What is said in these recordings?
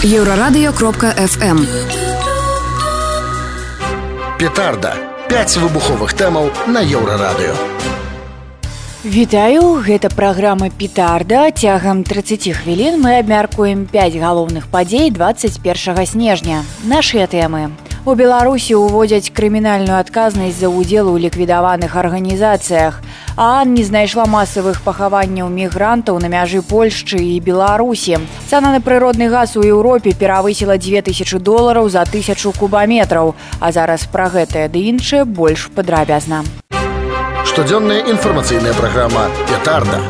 Еврорадио.FM. Петарда. 5 выбуховых тэмаў на Еўрарадыё. Вітаю, гэта праграма «Петарда». Цягам 30 хвілін мы абмяркуем 5 галоўных падзей 21 снежня. Нашыя тэмы. У Беларусі ўводзяць крымінальную адказнасць за ўдзел у ліквідаваных арганізацыях. ААН не знайшла масавых пахаванняў мігрантаў на мяжы Польшчы і Беларусі. Цана на прыродны газ у Еўропе перавысіла $2000 за 1000 кубаметраў. А зараз пра гэтае ды іншае больш падрабязна. Штодзённая інфармацыйная праграма «Петарда».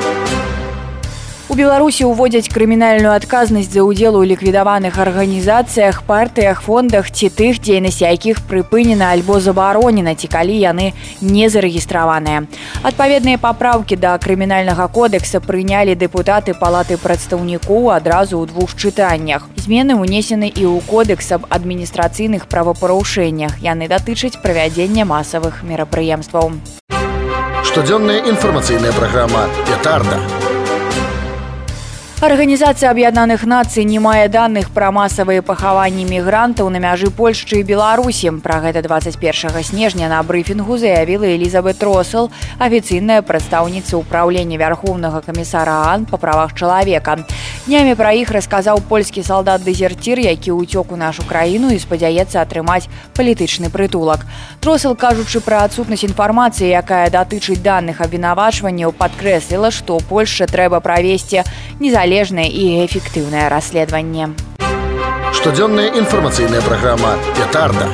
У Беларусі ўводзяць крымінальную адказнасць за ўдзел у ліквідаваных арганізацыях, партыях, фондах ці тых, дзейнасць якіх прыпынена альбо забаронена, ці калі яны не зарэгістраваныя. Адпаведныя папраўкі да крымінальнага кодэкса прынялі дэпутаты Палаты прадстаўнікоў адразу ў 2 чытаннях. Змены ўнесены і ў кодэкс аб адміністрацыйных правапарушэннях. Яны датычаць правядзення масавых мерапрыемстваў. Штодзённая інфармацыйная праграма «Петарда». Арганізацыя Аб'яднаных Нацый не мае даных пра масавыя пахаванні мігрантаў на мяжы Польшчы і Беларусі. Пра гэта 21 снежня на брыфінгу заявіла Элізабет Россел, афіцыйная прадстаўніца ўпраўлення Вярхоўнага камісара ААН па правах чалавека. Днямі пра іх расказаў польскі салдат-дэзерцір, які ўцёк у нашу краіну і спадзяецца атрымаць палітычны прытулак. Россел, кажучы пра адсутнасць інфармацыі, якая датычыць даных абвінавачванняў, падкрэсліла, што Польшча трэба правесці незалежнае і эфектыўнае расследаванне. Штодзённая інфармацыйная праграма «Петарда».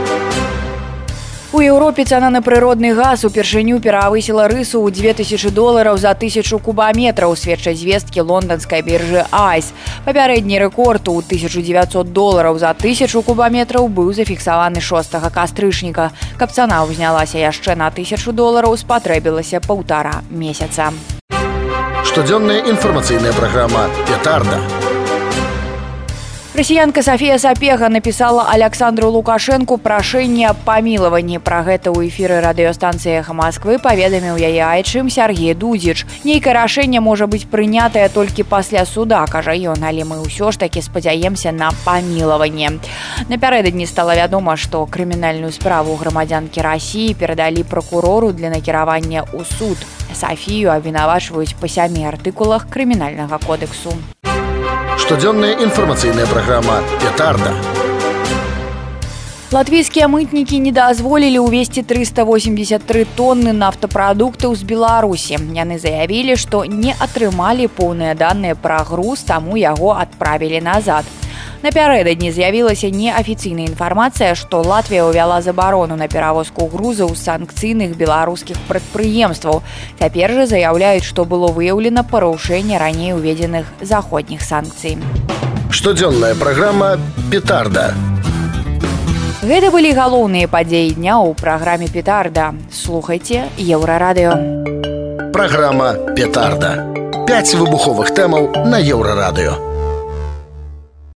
У Еўропе цана на прыродны газ упершыню перавысіла рысу ў $2000 за 1000 кубаметраў, сведчаць звесткі лонданскай біржы ICE. Папярэдні рэкорд у $1900 за 1000 кубаметраў быў зафіксаваны 6 кастрычніка. Каб цана ўзнялася яшчэ на $1000, спатрэбілася 1,5 месяца. Штодзённая інфармацыйная праграма «Петарда». Расіянка Софія Сапега напісала Александру Лукашэнку прашэнне аб памілаванні. Пра гэта ў эфіры радыёстанцыі «Эхо Москвы» паведаміў яе айчым Сергей Дудзіч. Нейкае рашэнне можа быць прынятае толькі пасля суда, кажа ён, але мы ўсё ж такі спадзяемся на памілаванне. Напярэдадні стала вядома, што крымінальную справу грамадзянкі Расіі перадалі пракурору для накіравання ў суд. Сафію абвінавачваюць па 7 артыкулах крымінальнага кодэксу. Штодзённая інфармацыйная праграма «Петарда». Латвійскія мытнікі не дазволілі ўвезці 383 тонны нафтапрадуктаў з Беларусі. Яны заявілі, што не атрымалі поўныя даныя пра груз, таму яго адправілі назад. Напярэдадні з'явілася неафіцыйная інфармацыя, што Латвія ўвяла забарону на перавозку грузаў з санкцыйных беларускіх прадпрыемстваў. Цяпер жа заяўляюць, што было выяўлена парушэнне раней уведзеных заходніх санкцый. Штодзённая праграма «Петарда». Гэта былі галоўныя падзеі дня ў праграме «Петарда». Слухайце Еўрарадыё. Праграма «Петарда». 5 выбуховых тэмаў на Еўрарадыё.